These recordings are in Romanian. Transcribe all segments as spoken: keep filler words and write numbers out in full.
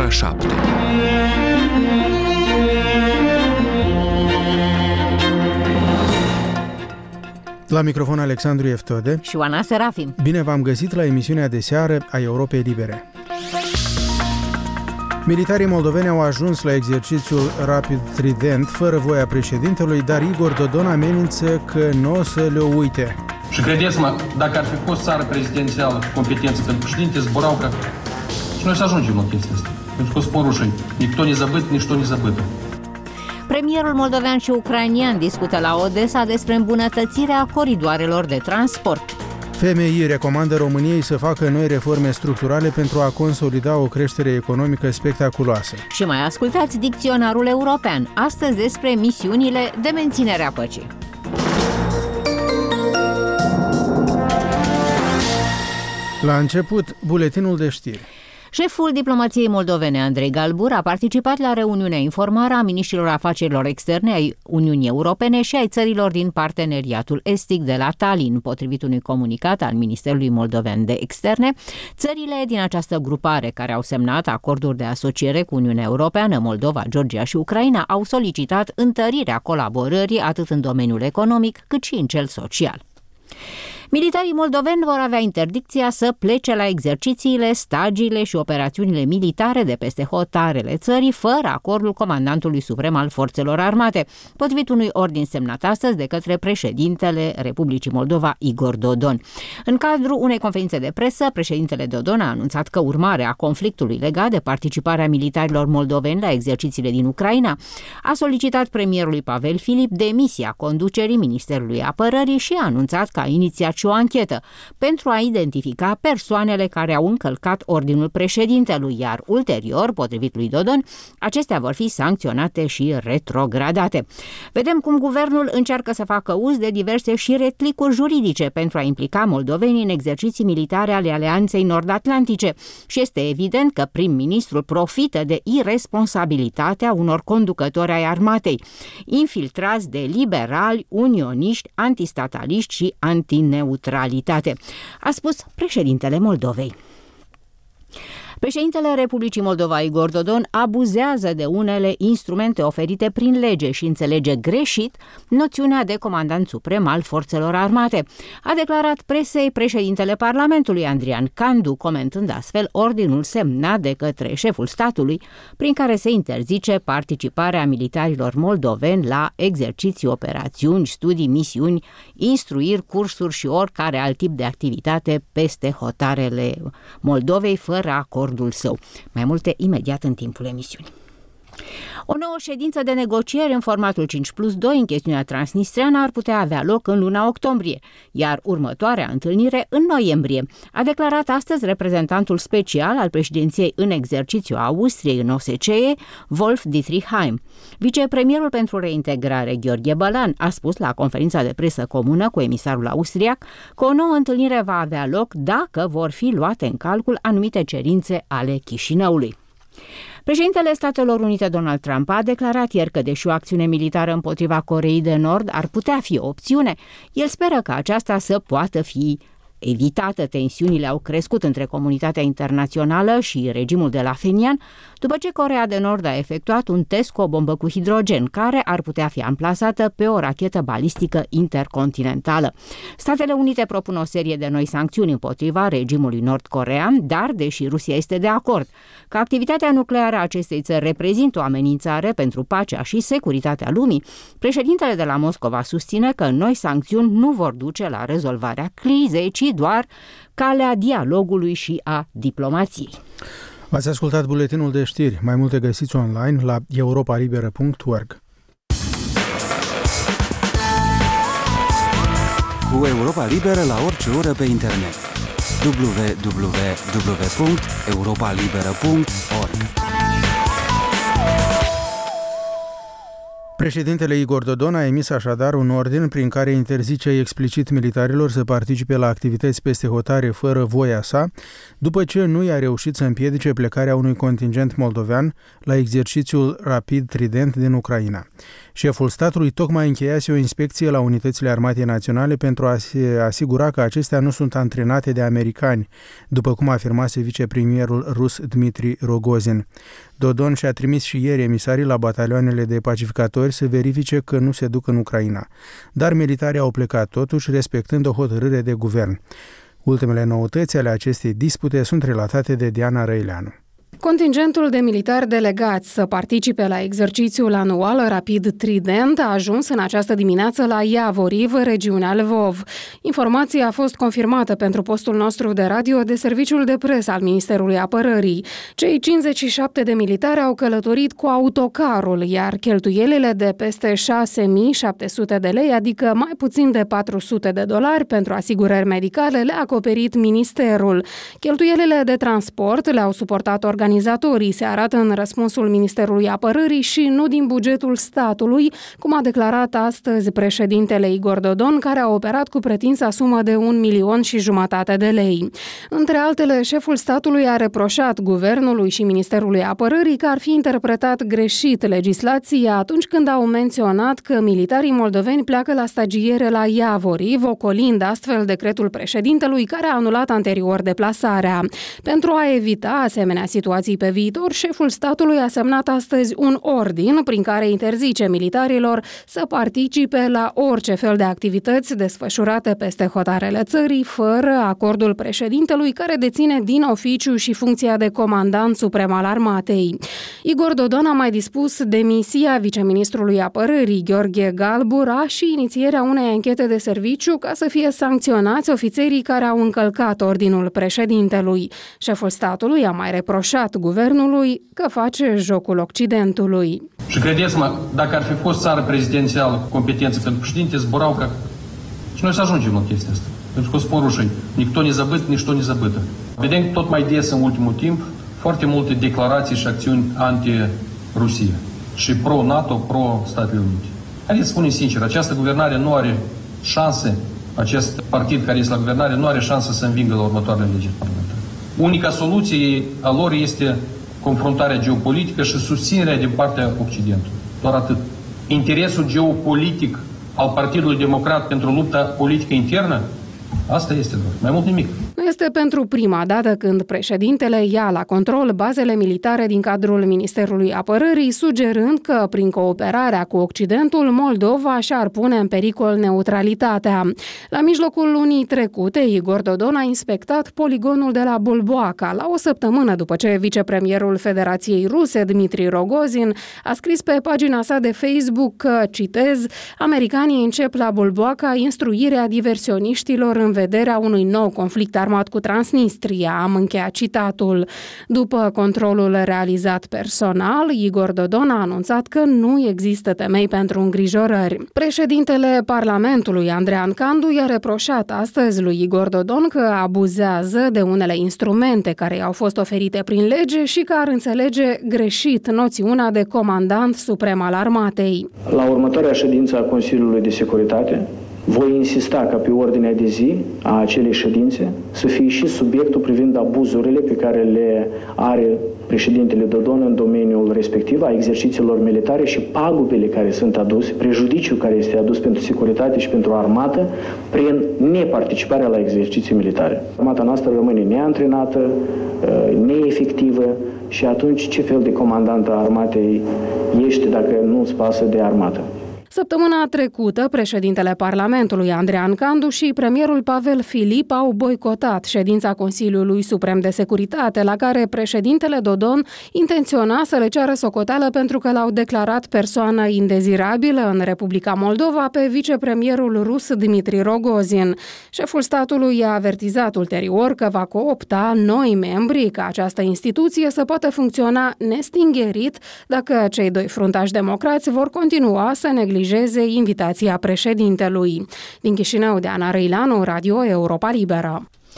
ora șapte. La microfon Alexandru Eftode și Oana Serafim. Bine v-am găsit la emisiunea de seară a Europei Libere. Militarii moldoveni au ajuns la exercițiul Rapid Trident fără voia președintelui, dar Igor Dodon amenință că nu o să le uite. Și credeți-mă, dacă ar fi fost țară prezidențială cu competență pentru președinte, zburau că și noi să ajungem la chestia asta. Pentru că spun rușii, nici ne zăbât, nici ne zăbâtă. Premierul moldovean și ucrainian discută la Odessa despre îmbunătățirea coridoarelor de transport. F M I recomandă României să facă noi reforme structurale pentru a consolida o creștere economică spectaculoasă. Și mai ascultați dicționarul european, astăzi despre misiunile de menținere a păcii. La început, buletinul de știri. Șeful diplomației moldovene, Andrei Galbur, a participat la reuniunea informală a miniștrilor afacerilor externe ai Uniunii Europene și ai țărilor din parteneriatul estic de la Tallinn. Potrivit unui comunicat al Ministerului Moldoven de Externe, țările din această grupare care au semnat acorduri de asociere cu Uniunea Europeană, Moldova, Georgia și Ucraina, au solicitat întărirea colaborării atât în domeniul economic cât și în cel social. Militarii moldoveni vor avea interdicția să plece la exercițiile, stagiile și operațiunile militare de peste hotarele țării fără acordul comandantului suprem al forțelor armate, potrivit unui ordin semnat astăzi de către președintele Republicii Moldova, Igor Dodon. În cadrul unei conferințe de presă, președintele Dodon a anunțat că urmare a conflictului legat de participarea militarilor moldoveni la exercițiile din Ucraina, a solicitat premierului Pavel Filip demisia conducerii Ministerului Apărării și a anunțat că a inițiat și o anchetă pentru a identifica persoanele care au încălcat ordinul președintelui, iar ulterior, potrivit lui Dodon, acestea vor fi sancționate și retrogradate. Vedem cum guvernul încearcă să facă uz de diverse și retlicuri juridice pentru a implica moldovenii în exerciții militare ale Alianței Nord-Atlantice și este evident că prim-ministrul profită de irresponsabilitatea unor conducători ai armatei, infiltrați de liberali, unioniști, antistataliști și antineutralitate, a spus președintele Moldovei. Președintele Republicii Moldova, Igor Dodon, abuzează de unele instrumente oferite prin lege și înțelege greșit noțiunea de comandant suprem al forțelor armate. A declarat presei președintele Parlamentului, Andrian Candu, comentând astfel ordinul semnat de către șeful statului, prin care se interzice participarea militarilor moldoveni la exerciții, operațiuni, studii, misiuni, instruiri, cursuri și oricare alt tip de activitate peste hotarele Moldovei, fără acord său. Mai multe imediat în timpul emisiunii. O nouă ședință de negocieri în formatul cinci plus doi în chestiunea transnistreană ar putea avea loc în luna octombrie, iar următoarea întâlnire în noiembrie, a declarat astăzi reprezentantul special al președinției în exercițiu a Austriei în O S C E, Wolf Dietrich Heim. Vicepremierul pentru reintegrare, Gheorghe Bălan, a spus la conferința de presă comună cu emisarul austriac că o nouă întâlnire va avea loc dacă vor fi luate în calcul anumite cerințe ale Chișinăului. Președintele Statelor Unite Donald Trump a declarat ieri că, deși o acțiune militară împotriva Coreei de Nord ar putea fi o opțiune, el speră că aceasta să poată fi evitată. Tensiunile au crescut între comunitatea internațională și regimul de la Phenian după ce Coreea de Nord a efectuat un test cu o bombă cu hidrogen care ar putea fi amplasată pe o rachetă balistică intercontinentală. Statele Unite propun o serie de noi sancțiuni împotriva regimului nord-corean, dar, deși Rusia este de acord că activitatea nucleară a acestei țări reprezintă o amenințare pentru pacea și securitatea lumii, președintele de la Moscova susține că noi sancțiuni nu vor duce la rezolvarea crizei, ci doar calea dialogului și a diplomației. Ați ascultat buletinul de știri. Mai multe găsiți online la europa liberă punct org. Cu Europa Liberă la orice oră pe internet. w w w punct europa liberă punct org. Președintele Igor Dodon a emis așadar un ordin prin care interzice explicit militarilor să participe la activități peste hotare fără voia sa, după ce nu i-a reușit să împiedice plecarea unui contingent moldovean la exercițiul Rapid Trident din Ucraina. Șeful statului tocmai încheiase o inspecție la unitățile Armatei Naționale pentru a se asigura că acestea nu sunt antrenate de americani, după cum afirmase vicepremierul rus Dmitri Rogozin. Dodon și-a trimis și ieri emisarii la batalioanele de pacificatori să verifice că nu se duc în Ucraina, dar militarii au plecat totuși, respectând o hotărâre de guvern. Ultimele noutăți ale acestei dispute sunt relatate de Diana Răileanu. Contingentul de militari delegați să participe la exercițiul anual Rapid Trident a ajuns în această dimineață la Iavoriv, regiunea Lvov. Informația a fost confirmată pentru postul nostru de radio de serviciul de presă al Ministerului Apărării. Cei cincizeci și șapte de militari au călătorit cu autocarul, iar cheltuielile de peste șase mii șapte sute de lei, adică mai puțin de patru sute de dolari pentru asigurări medicale, le-a acoperit ministerul. Cheltuielile de transport le-au suportat organizații Organizatorii, se arată în răspunsul Ministerului Apărării și nu din bugetul statului, cum a declarat astăzi președintele Igor Dodon, care a operat cu pretinsa sumă de un milion și jumătate de lei. Între altele, șeful statului a reproșat guvernului și Ministerului Apărării că ar fi interpretat greșit legislația atunci când au menționat că militarii moldoveni pleacă la stagiere la Iavoriv, ocolind astfel decretul președintelui care a anulat anterior deplasarea. Pentru a evita asemenea situații pe viitor, șeful statului a semnat astăzi un ordin prin care interzice militarilor să participe la orice fel de activități desfășurate peste hotarele țării, fără acordul președintelui, care deține din oficiu și funcția de comandant suprem al armatei. Igor Dodon a mai dispus demisia viceministrului apărării Gheorghe Galbura și inițierea unei anchete de serviciu ca să fie sancționați ofițerii care au încălcat ordinul președintelui. Șeful statului a mai reproșat guvernului că face jocul Occidentului. Și credeți-mă, dacă ar fi fost țară prezidențială cu competențe pentru președinte, zburau ca... Și noi să ajungem la chestia asta. Pentru că spun rușii, nici не забыт, nici не забыто. Vedem tot mai des în ultimul timp foarte multe declarații și acțiuni anti-Rusia și pro-NATO, pro-Statele Unite. Haideți să spunem sincer, această guvernare nu are șanse, acest partid care este la guvernare nu are șanse să învingă la următoarele legi parlamentare. Unica soluție a lor este confruntarea geopolitică și susținerea din partea Occidentului. Doar atât. Interesul geopolitic al Partidului Democrat pentru lupta politică internă, asta este doar. Mai mult nimic. Nu este pentru prima dată când președintele ia la control bazele militare din cadrul Ministerului Apărării, sugerând că, prin cooperarea cu Occidentul, Moldova și-ar pune în pericol neutralitatea. La mijlocul lunii trecute, Igor Dodon a inspectat poligonul de la Bulboaca, la o săptămână după ce vicepremierul Federației Ruse, Dmitri Rogozin, a scris pe pagina sa de Facebook că, citez, americanii încep la Bulboaca instruirea diversioniștilor în vederea unui nou conflict armat cu Transnistria, am încheiat citatul. După controlul realizat personal, Igor Dodon a anunțat că nu există temei pentru îngrijorări. Președintele Parlamentului, Andrean Candu, i-a reproșat astăzi lui Igor Dodon că abuzează de unele instrumente care i-au fost oferite prin lege și că ar înțelege greșit noțiunea de comandant suprem al armatei. La următoarea ședință a Consiliului de Securitate, voi insista ca pe ordinea de zi a acelei ședințe să fie și subiectul privind abuzurile pe care le are președintele Dodon în domeniul respectiv a exercițiilor militare și pagubele care sunt aduse, prejudiciul care este adus pentru securitate și pentru armată prin neparticiparea la exerciții militare. Armata noastră rămâne neantrenată, neefectivă și atunci ce fel de comandant a armatei ești dacă nu îți pasă de armată? Săptămâna trecută, președintele Parlamentului Andrean Candu și premierul Pavel Filip au boicotat ședința Consiliului Suprem de Securitate, la care președintele Dodon intenționa să le ceară socoteală pentru că l-au declarat persoană indezirabilă în Republica Moldova pe vicepremierul rus Dmitri Rogozin. Șeful statului i-a avertizat ulterior că va coopta noi membri ca această instituție să poată funcționa nestingerit dacă cei doi fruntași democrați vor continua să neglijeze invitația președintelui. Din Chișinău, Diana Răileanu, Radio Europa Liberă.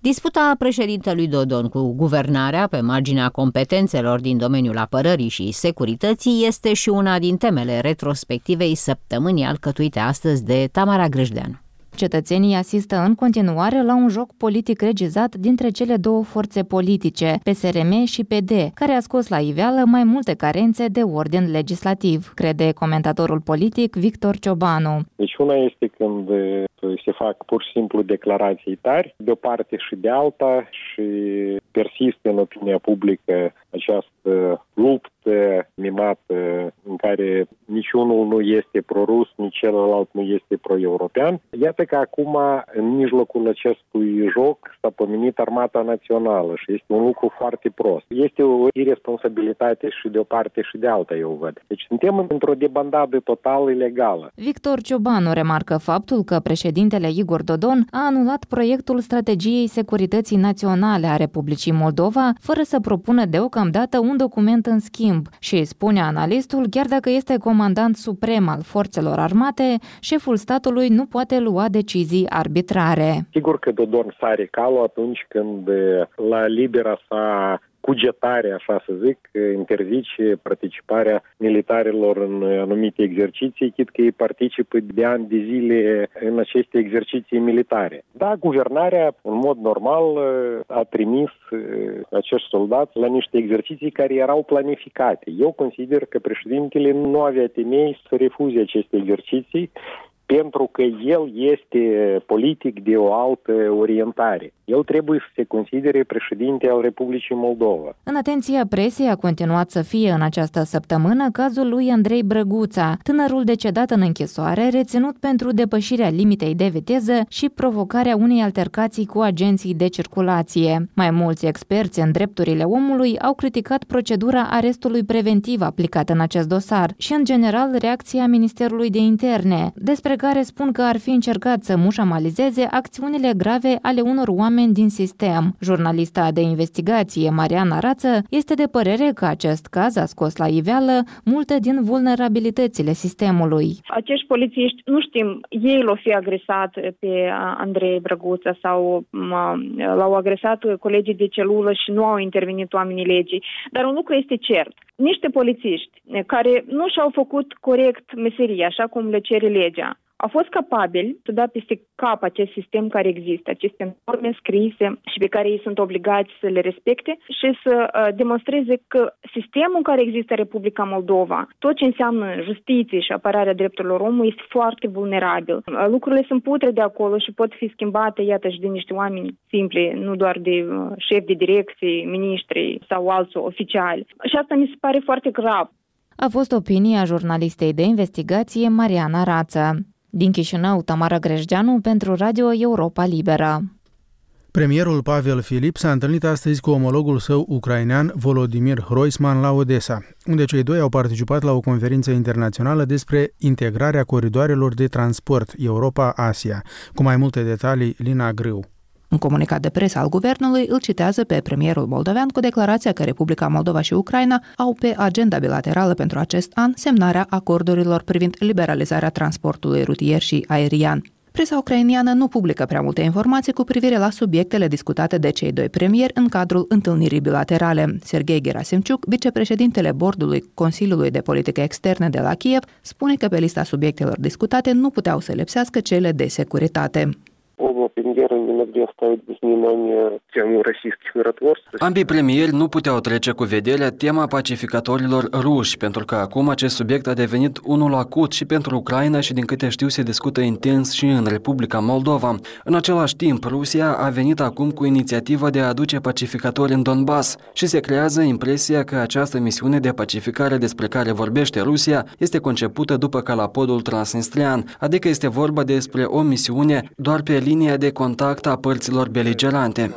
Disputa președintelui Dodon cu guvernarea pe marginea competențelor din domeniul apărării și securității este și una din temele retrospectivei săptămânii alcătuite astăzi de Tamara Grâșdean. Cetățenii asistă în continuare la un joc politic regizat dintre cele două forțe politice, P S R M și P D, care a scos la iveală mai multe carențe de ordin legislativ, crede comentatorul politic Victor Ciobanu. Deci una este când se fac pur și simplu declarații tari, de o parte și de alta, și persistă în opinia publică această luptă mimată în care niciunul nu este pro-rus, nici celălalt nu este pro-european. Iată că acum, în mijlocul acestui joc, s-a pomenit Armata Națională și este un lucru foarte prost. Este o irresponsabilitate și de o parte și de alta, eu văd. Deci suntem într-o debandadă total ilegală. Victor Ciobanu remarcă faptul că președintele Igor Dodon a anulat proiectul Strategiei Securității Naționale a Republicii Moldova, fără să propună deocamdată un document în schimb și, spune analistul, chiar dacă este comandant suprem al forțelor armate, șeful statului nu poate lua decizii arbitrare. Sigur că Dodon sare calul atunci când la libera sa cugetare, așa să zic, interzice participarea militarilor în anumite exerciții, chit că ei participă de ani de zile în aceste exerciții militare. Da, guvernarea, în mod normal, a trimis acești soldați la niște exerciții care erau planificate. Eu consider că președintele nu avea temei să refuze aceste exerciții, pentru că el este politic de o altă orientare. El trebuie să se considere președinte al Republicii Moldova. În atenția presei a continuat să fie în această săptămână cazul lui Andrei Brăguța, tânărul decedat în închisoare, reținut pentru depășirea limitei de viteză și provocarea unei altercații cu agenții de circulație. Mai mulți experți în drepturile omului au criticat procedura arestului preventiv aplicată în acest dosar și, în general, reacția Ministerului de Interne, despre care spun că ar fi încercat să mușamalizeze acțiunile grave ale unor oameni din sistem. Jurnalista de investigație Mariana Rață este de părere că acest caz a scos la iveală multe din vulnerabilitățile sistemului. Acești polițiști, nu știm, ei l-au fi agresat pe Andrei Brăguța sau l-au agresat colegii de celulă și nu au intervenit oamenii legii. Dar un lucru este cert. Niște polițiști care nu și-au făcut corect meseria, așa cum le cere legea, au fost capabili să dea peste cap acest sistem care există, aceste norme scrise și pe care ei sunt obligați să le respecte și să uh, demonstreze că sistemul care există în Republica Moldova, tot ce înseamnă justiție și apărarea drepturilor omului, este foarte vulnerabil. Uh, lucrurile sunt putre de acolo și pot fi schimbate, iată, și de niște oameni simpli, nu doar de uh, șefi de direcții, miniștri sau alți oficiali. Și asta mi se pare foarte grav. A fost opinia jurnalistei de investigație Mariana Rață. Din Chișinău, Tamara Grâșdeanu pentru Radio Europa Liberă. Premierul Pavel Filip s-a întâlnit astăzi cu omologul său ucrainean Volodymyr Hroisman la Odessa, unde cei doi au participat la o conferință internațională despre integrarea coridoarelor de transport Europa-Asia. Cu mai multe detalii, Lina Grâu. Un comunicat de presă al guvernului îl citează pe premierul moldovean cu declarația că Republica Moldova și Ucraina au pe agenda bilaterală pentru acest an semnarea acordurilor privind liberalizarea transportului rutier și aerian. Presa ucrainiană nu publică prea multe informații cu privire la subiectele discutate de cei doi premieri în cadrul întâlnirii bilaterale. Serghei Gerasimciuk, vicepreședintele bordului Consiliului de Politică Externă de la Kiev, spune că pe lista subiectelor discutate nu puteau să lipsească cele de securitate. Ambii premieri nu puteau trece cu vederea tema pacificatorilor ruși, pentru că acum acest subiect a devenit unul acut și pentru Ucraina și, din câte știu, se discută intens și în Republica Moldova. În același timp, Rusia a venit acum cu inițiativa de a aduce pacificatori în Donbass și se creează impresia că această misiune de pacificare despre care vorbește Rusia este concepută după calapodul transnistrian, adică este vorba despre o misiune doar pe linia de contact a părților beligerante.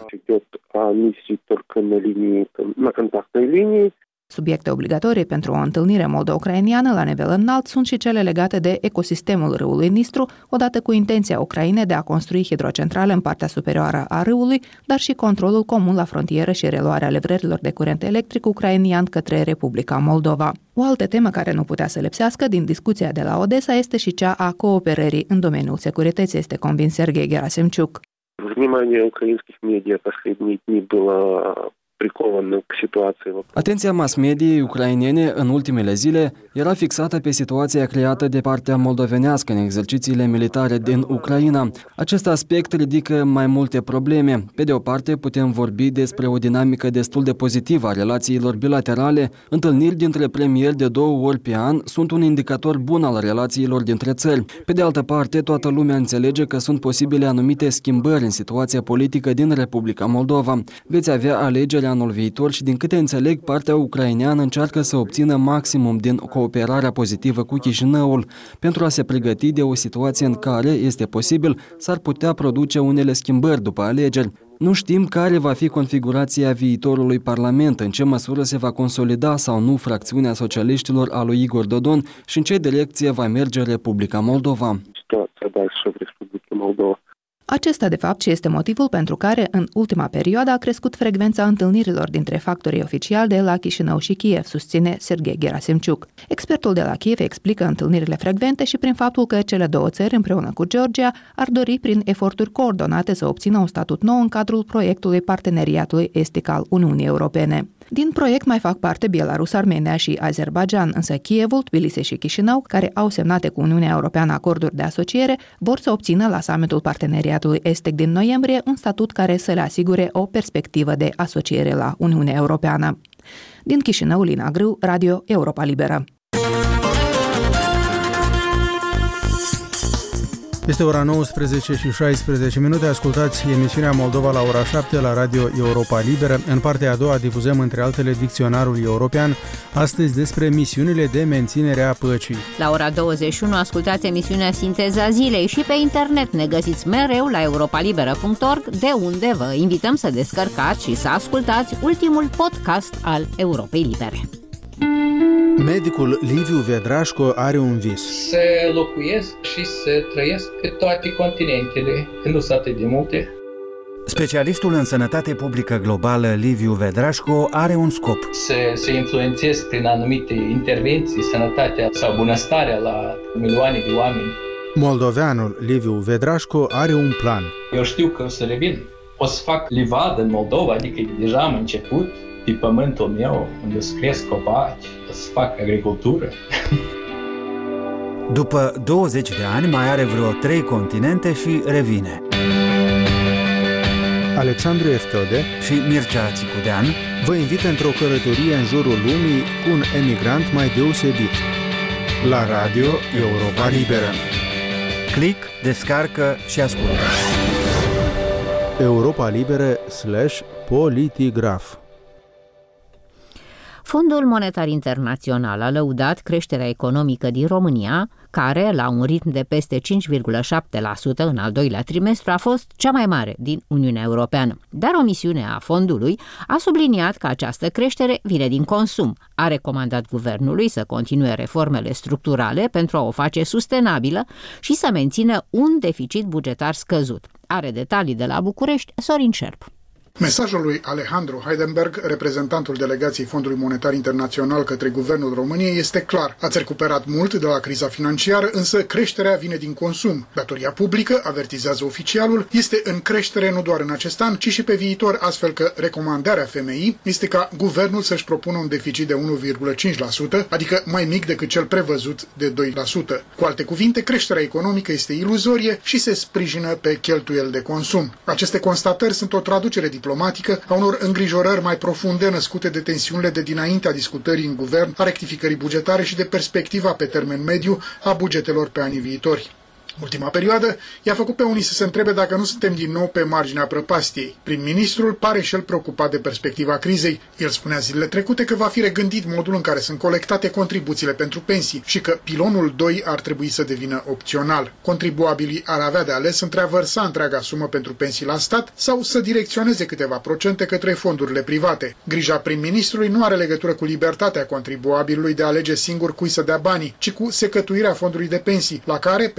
Subiecte obligatorii pentru o întâlnire moldo-ucrainiană la nivel înalt sunt și cele legate de ecosistemul râului Nistru, odată cu intenția Ucrainei de a construi hidrocentrale în partea superioară a râului, dar și controlul comun la frontieră și reluarea livrărilor de curent electric ucrainian către Republica Moldova. O altă temă care nu putea să lipsească din discuția de la Odessa este și cea a cooperării în domeniul securității, este convins Serghei Gerasimciuk. Внимание украинских медиа последние дни было приковано к ситуации. Atenția mass-mediei ucrainene în ultimele zile era fixată pe situația creată de partea moldovenească în exercițiile militare din Ucraina. Acest aspect ridică mai multe probleme. Pe de o parte, putem vorbi despre o dinamică destul de pozitivă a relațiilor bilaterale. Întâlniri dintre premieri de două ori pe an sunt un indicator bun al relațiilor dintre țări. Pe de altă parte, toată lumea înțelege că sunt posibile anumite schimbări în situația politică din Republica Moldova. Veți avea alegeri anul viitor și, din câte înțeleg, partea ucraineană încearcă să obțină maximum din cooperarea pozitivă cu Chișinăul pentru a se pregăti de o situație în care, este posibil, s-ar putea produce unele schimbări după alegeri. Nu știm care va fi configurația viitorului Parlament, în ce măsură se va consolida sau nu fracțiunea socialiștilor a lui Igor Dodon și în ce direcție va merge Republica Moldova. Acesta, de fapt, și este motivul pentru care, în ultima perioadă, a crescut frecvența întâlnirilor dintre factorii oficiali de la Chișinău și Kiev, susține Serghei Gerasimciuk. Expertul de la Kiev explică întâlnirile frecvente și prin faptul că cele două țări, împreună cu Georgia, ar dori prin eforturi coordonate să obțină un statut nou în cadrul proiectului Parteneriatului Estic al Uniunii Europene. Din proiect mai fac parte Belarus, Armenia și Azerbaijan, însă Kievul, Tbilisi și Chișinău, care au semnate cu Uniunea Europeană acorduri de asociere, vor să obțină la summitul Parteneriatului Estic din noiembrie un statut care să le asigure o perspectivă de asociere la Uniunea Europeană. Din Chișinău, Lina Grâu, Radio Europa Liberă. Este ora nouăsprezece și șaisprezece minute, ascultați emisiunea Moldova la ora șapte la Radio Europa Liberă. În partea a doua difuzăm între altele dicționarul european, astăzi despre misiunile de menținere a păcii. La ora douăzeci și unu ascultați emisiunea Sinteza Zilei și pe internet ne găsiți mereu la europalibera punct org, de unde vă invităm să descărcați și să ascultați ultimul podcast al Europei Libere. Medicul Liviu Vedrașco are un vis. Să locuiesc și să trăiesc pe toate continentele, când nu sunt atât de multe. Specialistul în sănătate publică globală Liviu Vedrașco are un scop. Să, să influențez prin anumite intervenții sănătatea sau bunăstarea la milioane de oameni. Moldoveanul Liviu Vedrașco are un plan. Eu știu că o să revin. O să fac livadă în Moldova, adică deja am început. Pe pământul meu, unde o să cresc copaci, o să fac agricultură. După douăzeci de ani, mai are vreo trei continente și revine. Alexandru Eftode și Mircea Țicudean vă invită într-o călătorie în jurul lumii cu un emigrant mai deosebit. La Radio Europa Liberă. Click, descarcă și ascultă. Europa Liberă slash Politigraf. Fondul Monetar Internațional a lăudat creșterea economică din România, care, la un ritm de peste cinci virgulă șapte la sută în al doilea trimestru, a fost cea mai mare din Uniunea Europeană. Dar o misiune a fondului a subliniat că această creștere vine din consum. A recomandat guvernului să continue reformele structurale pentru a o face sustenabilă și să mențină un deficit bugetar scăzut. Are detalii de la București, Sorin Șerp. Mesajul lui Alejandro Heidenberg, reprezentantul delegației Fondului Monetar Internațional către Guvernul României, este clar. Ați recuperat mult de la criza financiară, însă creșterea vine din consum. Datoria publică, avertizează oficialul, este în creștere nu doar în acest an, ci și pe viitor, astfel că recomandarea F M I este ca guvernul să-și propună un deficit de unu virgulă cinci la sută, adică mai mic decât cel prevăzut de doi la sută. Cu alte cuvinte, creșterea economică este iluzorie și se sprijină pe cheltuieli de consum. Aceste constatări sunt o traducere diplomatică a unor îngrijorări mai profunde născute de tensiunile de dinaintea discutării în guvern, a rectificării bugetare și de perspectiva pe termen mediu a bugetelor pe anii viitori. Ultima perioadă i-a făcut pe unii să se întrebe dacă nu suntem din nou pe marginea prăpastiei. Prim-ministrul pare și el preocupat de perspectiva crizei. El spunea zilele trecute că va fi regândit modul în care sunt colectate contribuțiile pentru pensii și că pilonul doi ar trebui să devină opțional. Contribuabilii ar avea de ales între a vărsa întreaga sumă pentru pensii la stat sau să direcționeze câteva procente către fondurile private. Grija prim-ministrului nu are legătură cu libertatea contribuabilului de a alege singur cui să dea banii, ci cu secătuirea fondului de pensii, la care pensiile speciale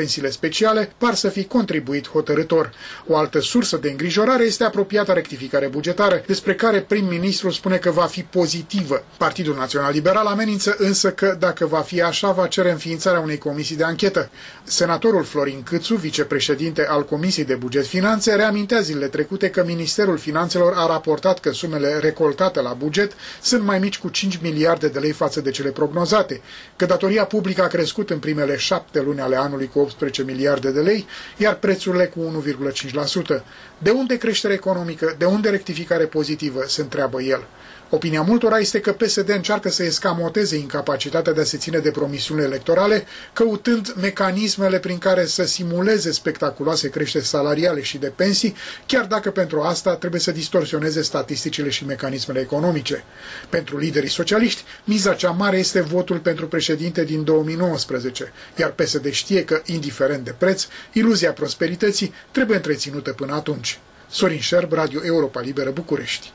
speciale par să fi contribuit hotărâtor. O altă sursă de îngrijorare este apropiata rectificare bugetară, despre care prim-ministrul spune că va fi pozitivă. Partidul Național Liberal amenință însă că, dacă va fi așa, va cere înființarea unei comisii de anchetă. Senatorul Florin Câțu, vicepreședinte al Comisiei de Buget Finanțe, reamintea zilele trecute că Ministerul Finanțelor a raportat că sumele recoltate la buget sunt mai mici cu cinci miliarde de lei față de cele prognozate, că datoria publică a crescut în primele șapte luni ale anului cu optsprezece miliarde de lei, iar prețurile cu unu virgulă cinci la sută. De unde creștere economică, de unde rectificare pozitivă, se întreabă el. Opinia multora este că P S D încearcă să escamoteze incapacitatea de a se ține de promisiunile electorale, căutând mecanismele prin care să simuleze spectaculoase creșteri salariale și de pensii, chiar dacă pentru asta trebuie să distorsioneze statisticile și mecanismele economice. Pentru liderii socialiști, miza cea mare este votul pentru președinte din două mii nouăsprezece, iar P S D știe că, indiferent de preț, iluzia prosperității trebuie întreținută până atunci. Sorin Șerb, Radio Europa Liberă, București.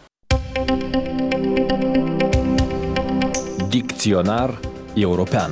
Dicționar european.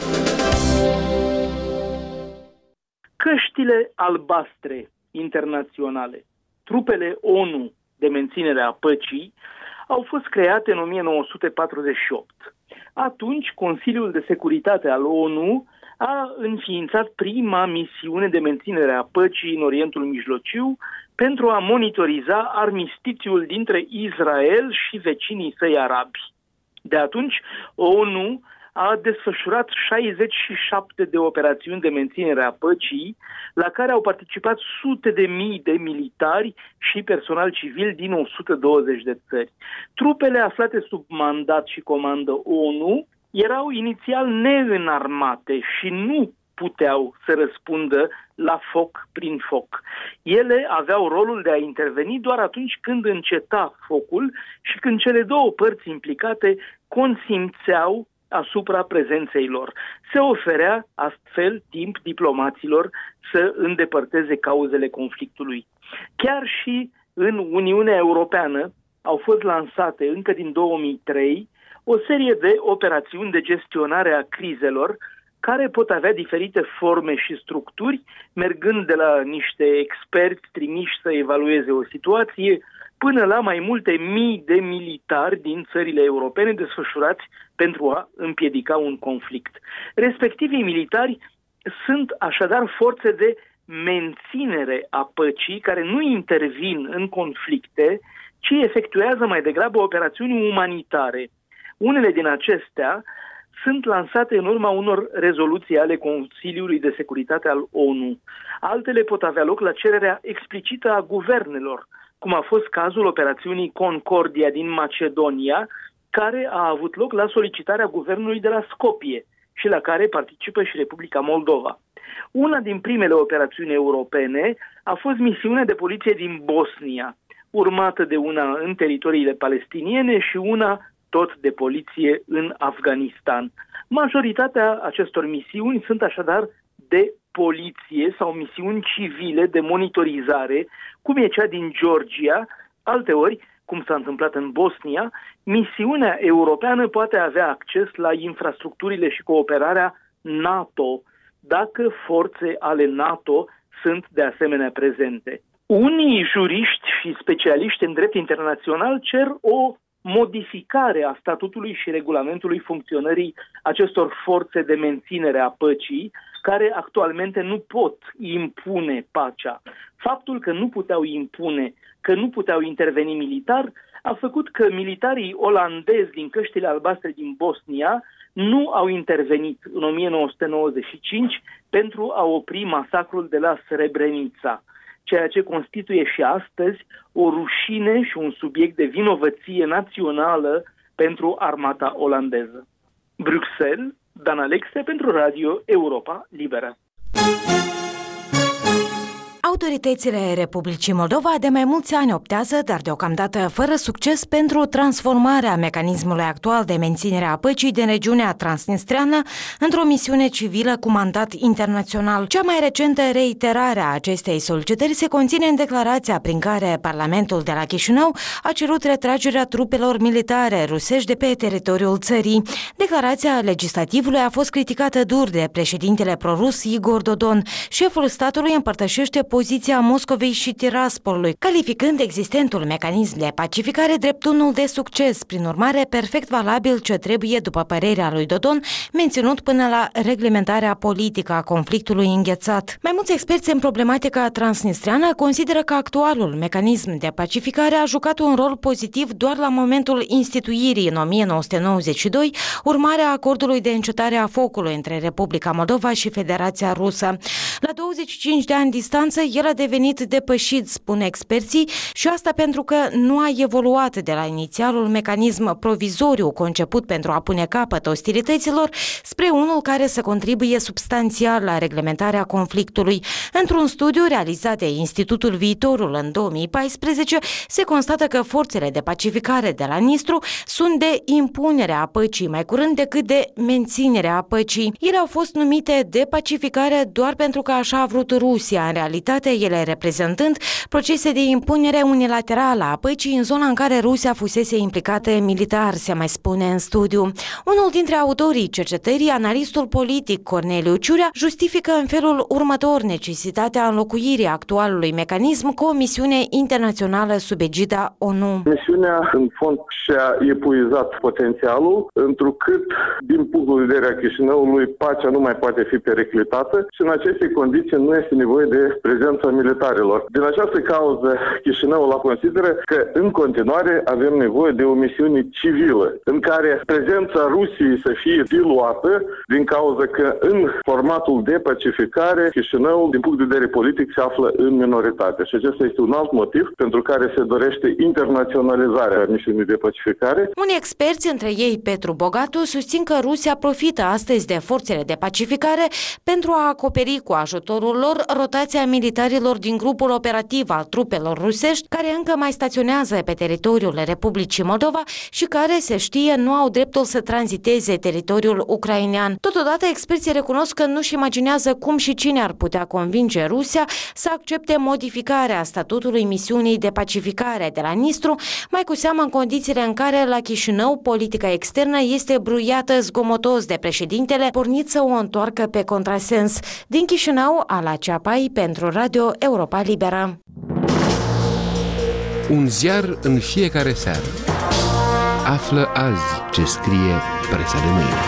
Căștile albastre internaționale, trupele O N U de menținere a păcii, au fost create în o mie nouă sute patruzeci și opt. Atunci, Consiliul de Securitate al O N U a înființat prima misiune de menținere a păcii în Orientul Mijlociu pentru a monitoriza armistițiul dintre Israel și vecinii săi arabi. De atunci, O N U a desfășurat șaizeci și șapte de operațiuni de menținere a păcii, la care au participat sute de mii de militari și personal civil din o sută douăzeci de țări. Trupele aflate sub mandat și comandă O N U erau inițial neînarmate și nu puteau să răspundă la foc prin foc. Ele aveau rolul de a interveni doar atunci când înceta focul și când cele două părți implicate consimțeau asupra prezenței lor. Se oferea astfel timp diplomaților să îndepărteze cauzele conflictului. Chiar și în Uniunea Europeană au fost lansate încă din două mii trei o serie de operațiuni de gestionare a crizelor care pot avea diferite forme și structuri, mergând de la niște experți trimiși să evalueze o situație, până la mai multe mii de militari din țările europene desfășurați pentru a împiedica un conflict. Respectivii militari sunt așadar forțe de menținere a păcii care nu intervin în conflicte, ci efectuează mai degrabă operațiuni umanitare. Unele din acestea sunt lansate în urma unor rezoluții ale Consiliului de Securitate al O N U. Altele pot avea loc la cererea explicită a guvernelor, cum a fost cazul operațiunii Concordia din Macedonia, care a avut loc la solicitarea guvernului de la Skopje și la care participă și Republica Moldova. Una din primele operațiuni europene a fost misiunea de poliție din Bosnia, urmată de una în teritoriile palestiniene și una tot de poliție în Afganistan. Majoritatea acestor misiuni sunt așadar de poliție sau misiuni civile de monitorizare, cum e cea din Georgia. Alteori, cum s-a întâmplat în Bosnia, misiunea europeană poate avea acces la infrastructurile și cooperarea NATO, dacă forțe ale NATO sunt de asemenea prezente. Unii juriști și specialiști în drept internațional cer o modificare a statutului și regulamentului funcționării acestor forțe de menținere a păcii, care actualmente nu pot impune pacea. Faptul că nu puteau impune, că nu puteau interveni militar, a făcut că militarii olandezi din căștile albastre din Bosnia nu au intervenit în o mie nouă sute nouăzeci și cinci pentru a opri masacrul de la Srebrenica, ceea ce constituie și astăzi o rușine și un subiect de vinovăție națională pentru armata olandeză. Bruxelles, Dan Alexe pentru Radio Europa Liberă. Autoritățile Republicii Moldova de mai mulți ani optează, dar deocamdată fără succes, pentru transformarea mecanismului actual de menținere a păcii din regiunea transnistreană într-o misiune civilă cu mandat internațional. Cea mai recentă reiterare a acestei solicitări se conține în declarația prin care Parlamentul de la Chișinău a cerut retragerea trupelor militare rusești de pe teritoriul țării. Declarația legislativului a fost criticată dur de președintele prorus Igor Dodon. Șeful statului împărtășește poziția Moscovei și Tiraspolului, calificând existentul mecanism de pacificare drept unul de succes, prin urmare perfect valabil ce trebuie, după părerea lui Dodon, menținut până la reglementarea politică a conflictului înghețat. Mai mulți experți în problematica transnistreană consideră că actualul mecanism de pacificare a jucat un rol pozitiv doar la momentul instituirii în o mie nouă sute nouăzeci și doi, urmarea acordului de încetare a focului între Republica Moldova și Federația Rusă. La douăzeci și cinci de ani distanță, el a devenit depășit, spun experții, și asta pentru că nu a evoluat de la inițialul mecanism provizoriu conceput pentru a pune capăt ostilităților spre unul care să contribuie substanțial la reglementarea conflictului. Într-un studiu realizat de Institutul Viitorul în două mii paisprezece, se constată că forțele de pacificare de la Nistru sunt de impunere a păcii mai curând decât de menținere a păcii. Ele au fost numite de pacificare doar pentru că așa a vrut Rusia, în realitate ele reprezentând procese de impunere unilaterală a păcii în zona în care Rusia fusese implicată militar, se mai spune în studiu. Unul dintre autorii cercetării, analistul politic Corneliu Ciurea, justifică în felul următor necesitatea înlocuirii actualului mecanism cu o misiune internațională sub egida O N U. Misiunea, în fond, și-a epuizat potențialul, întrucât, din punctul de vedere a Chișinăului, pacea nu mai poate fi periclitată și în aceste condiții nu este nevoie de prezența militarilor. Din această cauză, Chișinăul la consideră că în continuare avem nevoie de o misiune civilă, în care prezența Rusiei să fie diluată, din cauza că în formatul de pacificare, Chișinăul, din punct de vedere politic, se află în minoritate. Și acesta este un alt motiv pentru care se dorește internaționalizarea misiunii de pacificare. Unii experți, între ei Petru Bogatu, susțin că Rusia profită astăzi de forțele de pacificare pentru a acoperi cu ajutorul lor rotația militarilor din grupul operativ al trupelor rusești, care încă mai staționează pe teritoriul Republicii Moldova și care, se știe, nu au dreptul să tranziteze teritoriul ucrainean. Totodată, experții recunosc că nu-și imaginează cum și cine ar putea convinge Rusia să accepte modificarea statutului misiunii de pacificare de la Nistru, mai cu seamă în condițiile în care la Chișinău politica externă este bruiată zgomotos de președintele, pornit să o întoarcă pe contrasens. Din Chișinău, Ala Ceapai pentru Radio Europa Liberă. Un ziar în fiecare seară. Află azi ce scrie presa de mâine.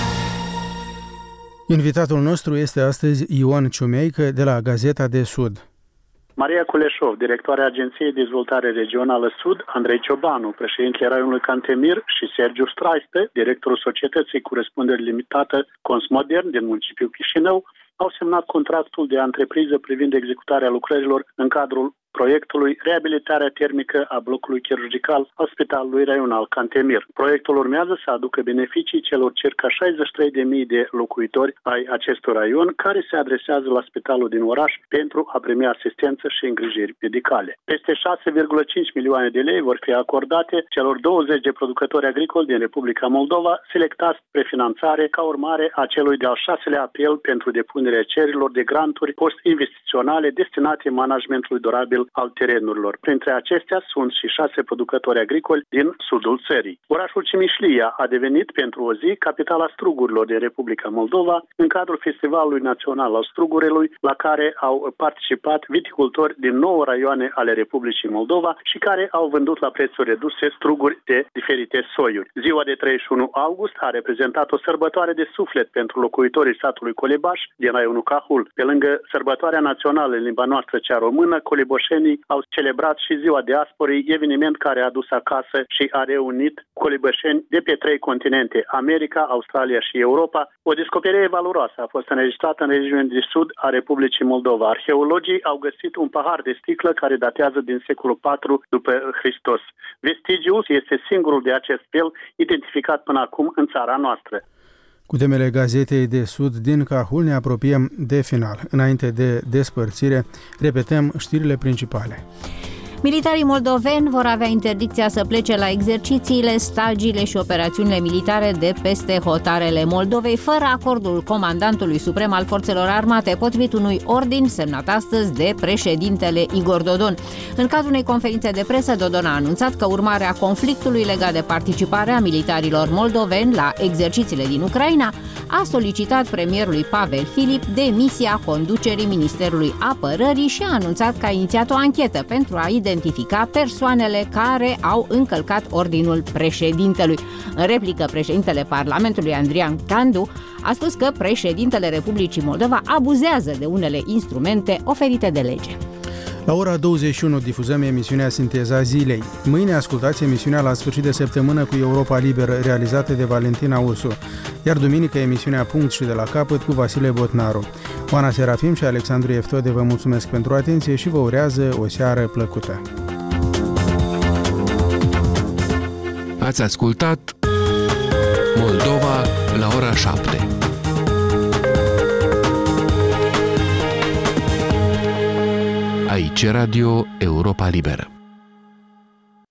Invitatul nostru este astăzi Ioan Ciumeică de la Gazeta de Sud. Maria Culeșov, directoarea Agenției de Dezvoltare Regională Sud, Andrei Ciobanu, președintele Raionului Cantemir și Sergiu Straiste, directorul Societății cu Răspundere Limitată Consmodern din municipiul Chișinău, au semnat contractul de antrepriză privind executarea lucrărilor în cadrul proiectului Reabilitarea termică a blocului chirurgical al Spitalului Raional Cantemir. Proiectul urmează să aducă beneficii celor circa șaizeci și trei de mii de locuitori ai acestui raion care se adresează la spitalul din oraș pentru a primi asistență și îngrijiri medicale. Peste șase virgulă cinci milioane de lei vor fi acordate celor douăzeci de producători agricoli din Republica Moldova, selectați spre finanțare ca urmare a celui de-al șaselea apel pentru depunerea cererilor de granturi post-investiționale destinate managementului durabil al terenurilor. Printre acestea sunt și șase producători agricoli din sudul țării. Orașul Cimișlia a devenit pentru o zi capitala strugurilor din Republica Moldova în cadrul Festivalului Național al Strugurilor, la care au participat viticultori din nouă raioane ale Republicii Moldova și care au vândut la prețuri reduse struguri de diferite soiuri. Ziua de treizeci și unu august a reprezentat o sărbătoare de suflet pentru locuitorii satului Colebaș din raionul Cahul. Pe lângă sărbătoarea națională în limba noastră cea română, colebașenii au celebrat și Ziua Diasporii, eveniment care a adus acasă și a reunit colibășeni de pe trei continente, America, Australia și Europa. O descoperire valoroasă a fost înregistrată în regiunea de sud a Republicii Moldova. Arheologii au găsit un pahar de sticlă care datează din secolul patru după Hristos. Vestigiul este singurul de acest fel identificat până acum în țara noastră. Cu temele Gazetei de Sud din Cahul ne apropiem de final. Înainte de despărțire, repetăm știrile principale. Militarii moldoveni vor avea interdicția să plece la exercițiile, stagiile și operațiunile militare de peste hotarele Moldovei, fără acordul comandantului suprem al forțelor armate, potrivit unui ordin semnat astăzi de președintele Igor Dodon. În cadrul unei conferințe de presă, Dodon a anunțat că urmare a conflictului legat de participarea militarilor moldoveni la exercițiile din Ucraina, a solicitat premierului Pavel Filip demisia conducerii Ministerului Apărării și a anunțat că a inițiat o anchetă pentru a identifica persoanele care au încălcat ordinul președintelui. În replică, președintele Parlamentului, Andrian Candu, a spus că președintele Republicii Moldova abuzează de unele instrumente oferite de lege. La ora douăzeci și unu difuzăm emisiunea Sinteza Zilei. Mâine ascultați emisiunea La sfârșit de săptămână cu Europa Liberă, realizată de Valentina Ursu, iar duminică emisiunea Punct și de la capăt cu Vasile Botnaru. Oana Serafim și Alexandru Eftode vă mulțumesc pentru atenție și vă urează o seară plăcută. Ați ascultat Moldova la ora șapte. Aici Radio Europa Liberă.